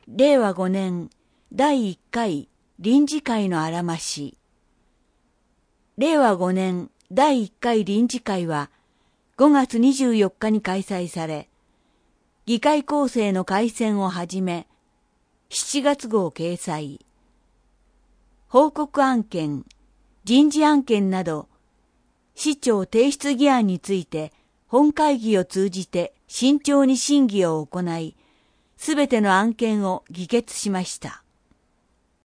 令和5年第1回臨時会のあらまし。令和5年第1回臨時会は5月24日に開催され、議会構成の改選をはじめ、7月号掲載、報告案件、人事案件など、市長提出議案について本会議を通じて慎重に審議を行い、すべての案件を議決しました。